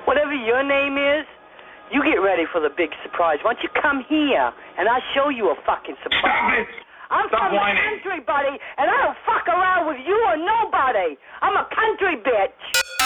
Whatever your name is, you get ready for the big surprise. Why don't you come here, and I'll show you a fucking surprise. Stop it! I'm Stop from the whining. country, buddy, and I don't fuck around with you or nobody. I'm a country bitch.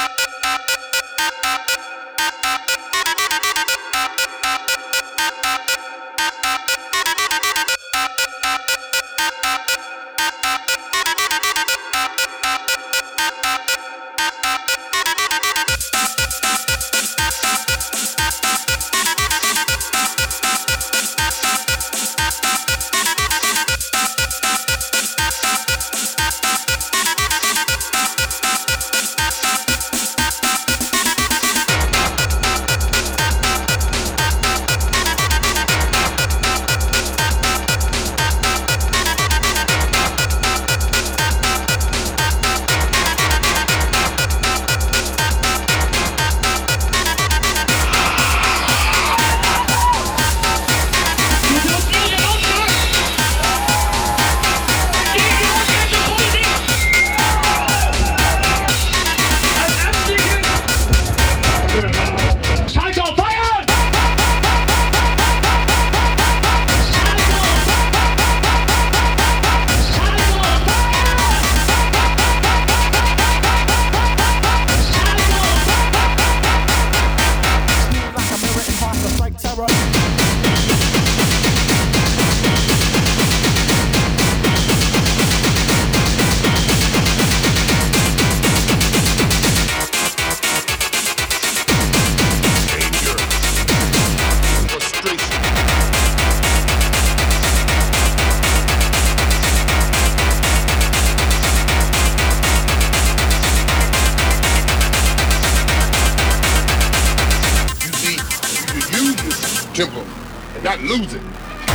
Tempo, and not lose it.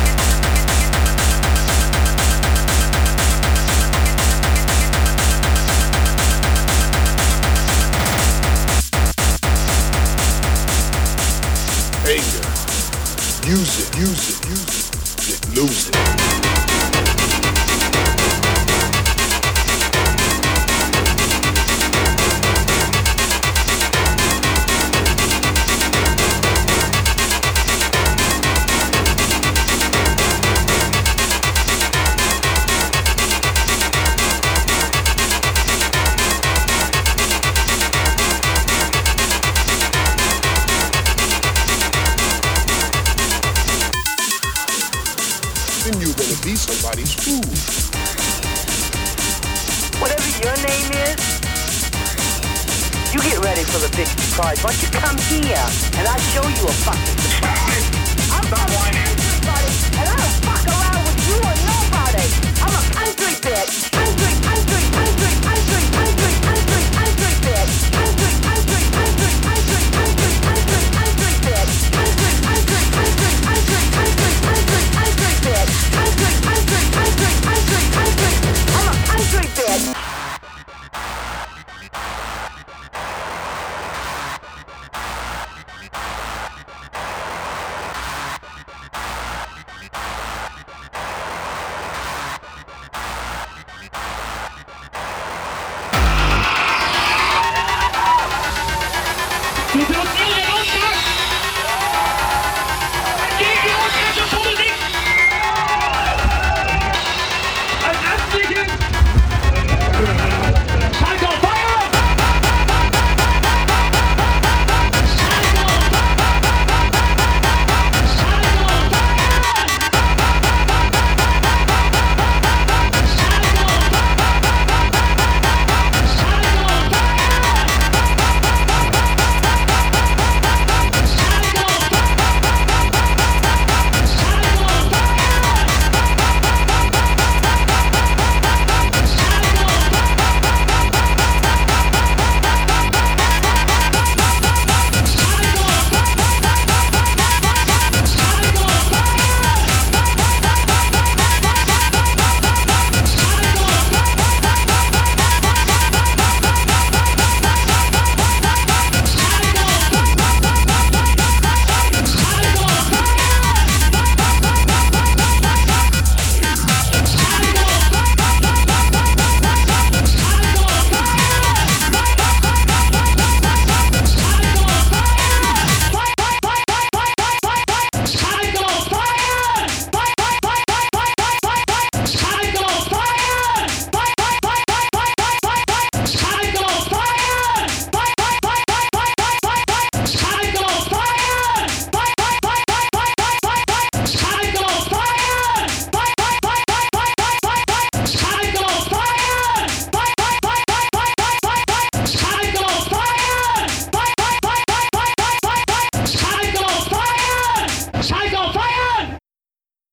Anger. Use it, use it, use it. Then lose it. Then you're gonna be somebody's fool. Whatever your name is, you get ready for the big surprise. Why don't you come here, and I'll show you a fucking surprise. I'm from the country, buddy, and I don't fuck around with you or nobody. I'm a country bitch. Country, country, country, country, country, country, country bitch. Country, country, country, country, country, country, country bitch. Country, country, country, country, country, country, country bitch. Country, country, country, country, country. I'm a country bitch. You do